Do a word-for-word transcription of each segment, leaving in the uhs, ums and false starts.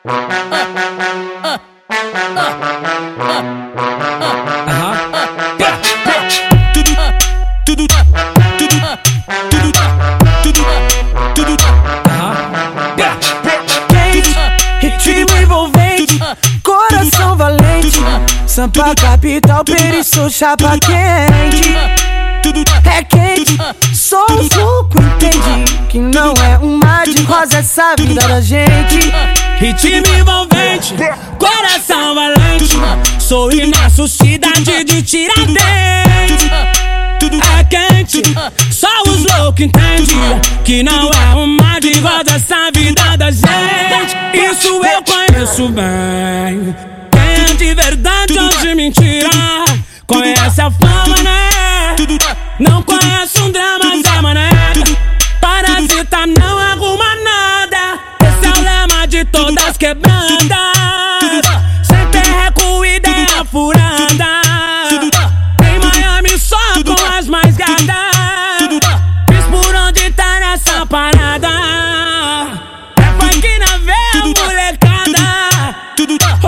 Ritmo envolvente, coração valente. Sampa capital, periço, chapa quente. É quente, sou o suco, entende? Que não é um mar de rosa essa vida da gente. Ritmo envolvente, coração valente. Sou Inácio, cidade de Tiradentes. É quente, só os loucos entendem que não é um mar de rosa essa vida da gente. Isso eu conheço bem. Quem é de verdade ou de mentira conhece a fama, né? Não conhece um drama, Zé Mané. Parasita não arruma nada. Esse é o lema de todas quebrandas. Sem perreco, ideia furada. Em Miami só com as mais gatas. Diz por onde tá nessa parada. É funk na veia, molecada. Oh,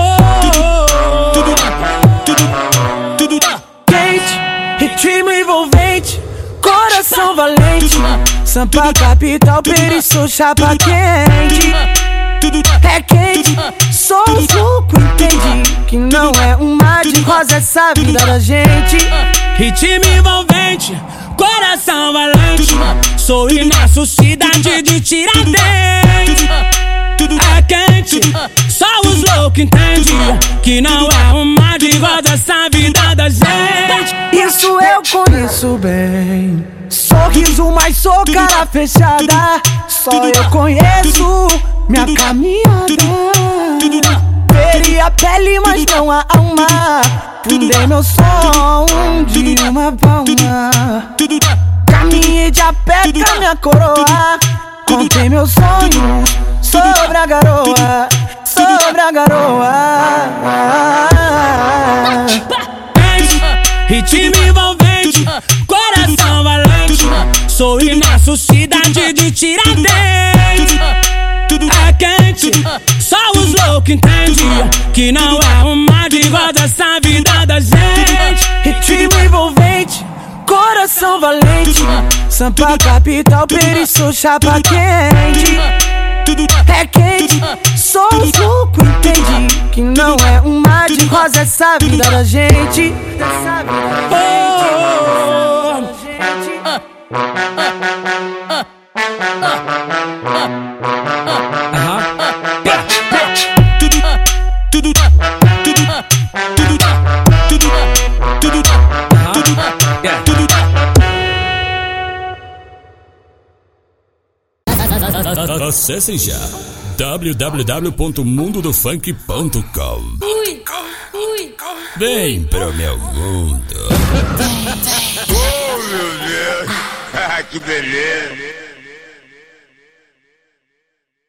oh, oh. Quente, ritmo envolvente, coração valente. Sampa capital, periço, chapa quente. É quente, sou o suco, entende? Que não é um mar de rosa essa vida da gente. Ritmo envolvente, coração valente. Sou Inácio, cidade de Tiradentes. É quente, só os loucos entendem que não é um mar de rosa essa vida da gente. Isso eu conheço bem. Sorriso, mas sou cara fechada. Só eu conheço minha caminhada. Feri a pele, mas não a alma. Fundei meu som de uma palma. Caminhei de a pé com a minha coroa. Contei meus sonhos sobre a garoa. Sobre a garoa. Ritmo envolvente, coração valente. Sou Inácio, cidade de Tiradentes. É quente, só os loucos entendem que não é um mar de rosa essa vida da gente. Ritmo envolvente, coração valente. Sampa capital, periço, chapa quente. É quente, sou o suco, entende? Que não é um mar de rosa essa vida da gente. Oh, oh, oh. Acesse já w w w ponto mundo do funk ponto com. Vem pro meu mundo. Oh, meu Deus! Que beleza!